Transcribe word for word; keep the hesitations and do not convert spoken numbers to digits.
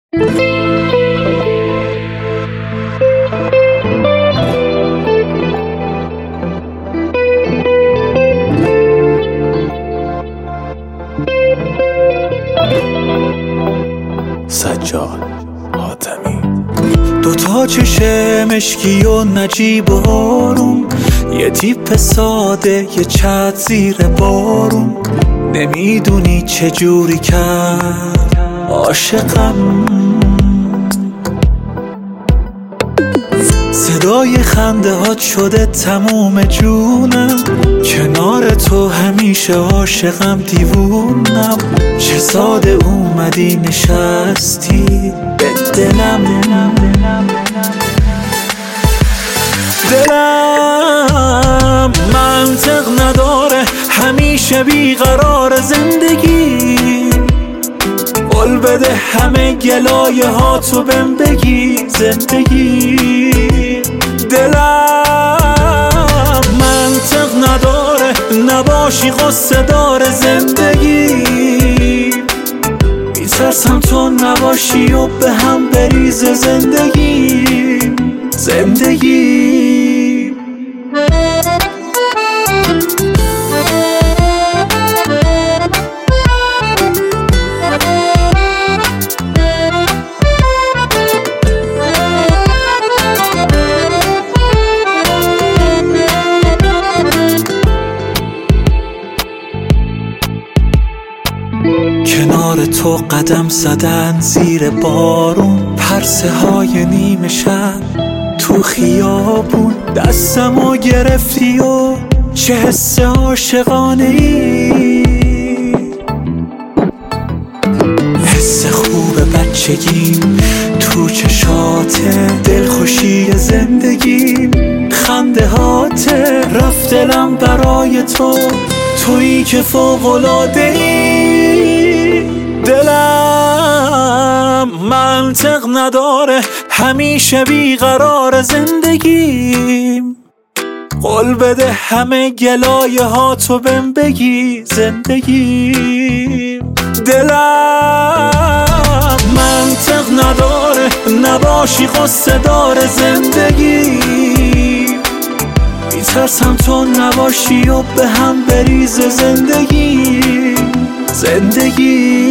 سجاد حاتمی. دوتا چشم مشکی و نجیب و آروم، یه تیپ ساده یه چت زیر بارون، نمیدونی چجوری کرد عاشقم. صدای خنده هات شده تموم جونم، کنار تو همیشه عاشقم دیوونم. چه ساده اومدی نشستی به دلم، دلم منطق نداره همیشه بیقرار زندگی. قول بده همه گلایه ها تو بهم بگی زندگی. دلم منطق نداره نباشی قصه داره زندگی. میترسم تو نباشی و به هم بریزه زندگی زندگی. کنار تو قدم زدن زیر بارون، پرسه های نیمه شب تو خیابون، دستمو گرفتی و چه حس عاشقانه ای. حس خوب بچگیم تو چشاته، دلخوشی زندگیم خنده هاته. رفت دلم برای تو، تویی که فوق‌العاده ای. دلم منطق نداره همیشه بیقرار زندگیم. قول بده همه گلایه ها تو بهم بگی زندگی. دلم منطق نداره نباشی قصه داره زندگی. میترسم تو نباشی و به هم بریزه زندگی زندگی.